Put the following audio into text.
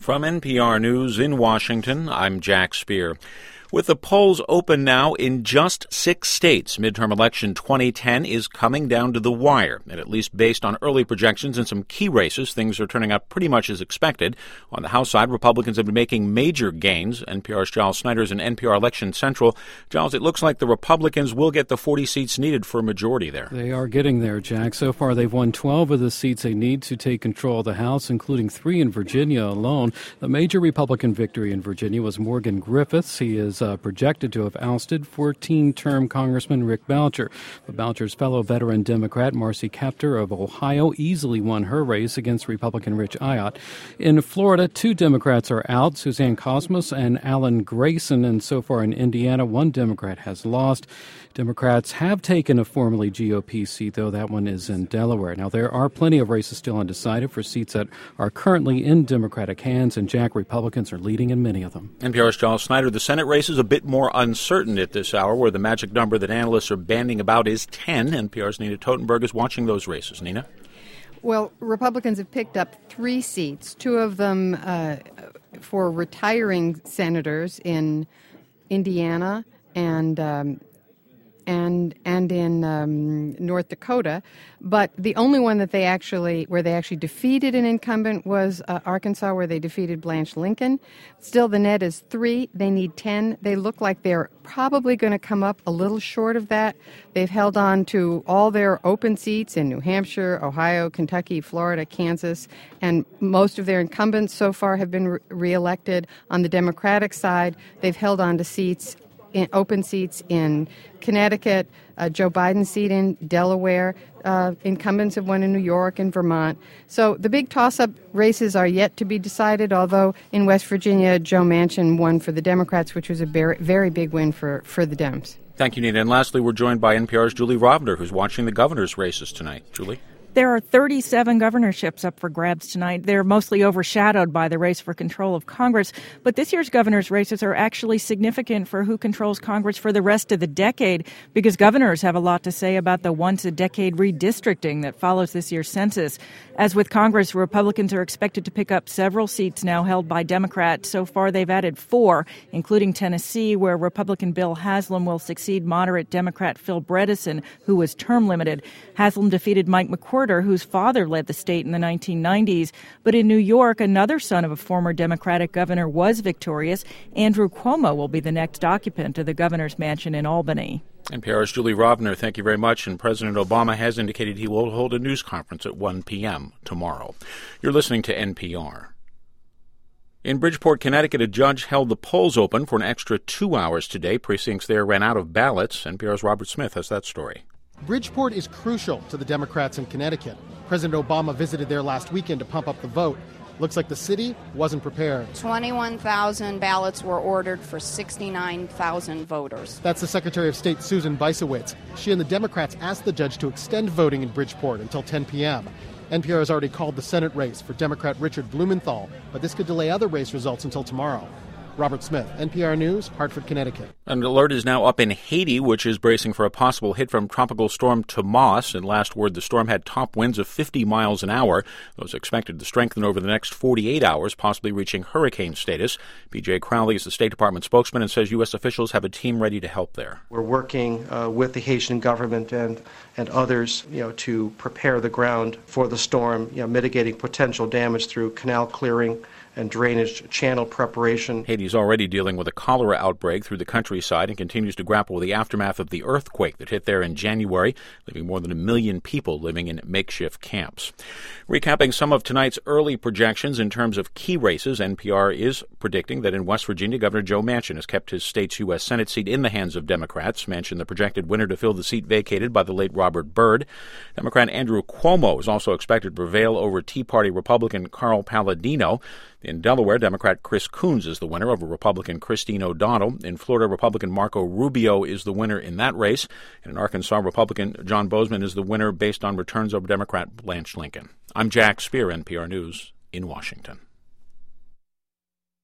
From NPR News in Washington, I'm Jack Speer. With the polls open now in just 6 states, midterm election 2010 is coming down to the wire. And at least based on early projections in some key races, things are turning out pretty much as expected. On the House side, Republicans have been making major gains. NPR's Giles Snyder is in NPR Election Central. Giles, it looks like the Republicans will get the 40 seats needed for a majority there. They are getting there, Jack. So far, they've won 12 of the seats they need to take control of the House, including 3 in Virginia alone. The major Republican victory in Virginia was Morgan Griffiths. He is projected to have ousted 14-term Congressman Rick Boucher. But Boucher's fellow veteran Democrat Marcy Kaptur of Ohio easily won her race against Republican Rich Ayotte. In Florida, 2 Democrats are out, Suzanne Cosmos and Alan Grayson. And so far in Indiana, 1 Democrat has lost. Democrats have taken a formerly GOP seat, though that one is in Delaware. Now, there are plenty of races still undecided for seats that are currently in Democratic hands, and Jack, Republicans are leading in many of them. NPR's Giles Snyder. The Senate race is a bit more uncertain at this hour, where the magic number that analysts are banding about is 10. NPR's Nina Totenberg is watching those races. Nina? Well, Republicans have picked up 3 seats, 2 of them for retiring senators in Indiana and in North Dakota, but the only one that where they actually defeated an incumbent was Arkansas, where they defeated Blanche Lincoln. Still, the net is 3. They need 10. They look like they're probably going to come up a little short of that. They've held on to all their open seats in New Hampshire, Ohio, Kentucky, Florida, Kansas, and most of their incumbents so far have been reelected. On the Democratic side, they've held on to open seats in Connecticut, Joe Biden's seat in Delaware. Incumbents have won in New York and Vermont. So the big toss-up races are yet to be decided, although in West Virginia, Joe Manchin won for the Democrats, which was a very, very big win for the Dems. Thank you, Nina. And lastly, we're joined by NPR's Julie Rovner, who's watching the governor's races tonight. Julie? There are 37 governorships up for grabs tonight. They're mostly overshadowed by the race for control of Congress. But this year's governor's races are actually significant for who controls Congress for the rest of the decade, because governors have a lot to say about the once-a-decade redistricting that follows this year's census. As with Congress, Republicans are expected to pick up several seats now held by Democrats. So far, they've added 4, including Tennessee, where Republican Bill Haslam will succeed moderate Democrat Phil Bredesen, who was term limited. Haslam defeated Mike McWhorter, whose father led the state in the 1990s. But in New York, another son of a former Democratic governor was victorious. Andrew Cuomo will be the next occupant of the governor's mansion in Albany. NPR's Julie Rovner, thank you very much. And President Obama has indicated he will hold a news conference at 1 p.m. tomorrow. You're listening to NPR. In Bridgeport, Connecticut, a judge held the polls open for an extra 2 hours today. Precincts there ran out of ballots. NPR's Robert Smith has that story. Bridgeport is crucial to the Democrats in Connecticut. President Obama visited there last weekend to pump up the vote. Looks like the city wasn't prepared. 21,000 ballots were ordered for 69,000 voters. That's the Secretary of State, Susan Bysiewicz. She and the Democrats asked the judge to extend voting in Bridgeport until 10 p.m. NPR has already called the Senate race for Democrat Richard Blumenthal, but this could delay other race results until tomorrow. Robert Smith, NPR News, Hartford, Connecticut. An alert is now up in Haiti, which is bracing for a possible hit from Tropical Storm Tomas. And last word, the storm had top winds of 50 miles an hour. Those expected to strengthen over the next 48 hours, possibly reaching hurricane status. B.J. Crowley is the State Department spokesman and says U.S. officials have a team ready to help there. We're working with the Haitian government and others, to prepare the ground for the storm, mitigating potential damage through canal clearing and drainage channel preparation. Haiti's already dealing with a cholera outbreak through the countryside and continues to grapple with the aftermath of the earthquake that hit there in January, leaving more than 1 million people living in makeshift camps. Recapping some of tonight's early projections in terms of key races, NPR is predicting that in West Virginia, Governor Joe Manchin has kept his state's U.S. Senate seat in the hands of Democrats. Manchin, the projected winner to fill the seat vacated by the late Robert Byrd. Democrat Andrew Cuomo is also expected to prevail over Tea Party Republican Carl Palladino. In Delaware, Democrat Chris Coons is the winner over Republican Christine O'Donnell. In Florida, Republican Marco Rubio is the winner in that race. And in Arkansas, Republican John Bozeman is the winner based on returns over Democrat Blanche Lincoln. I'm Jack Speer, NPR News in Washington.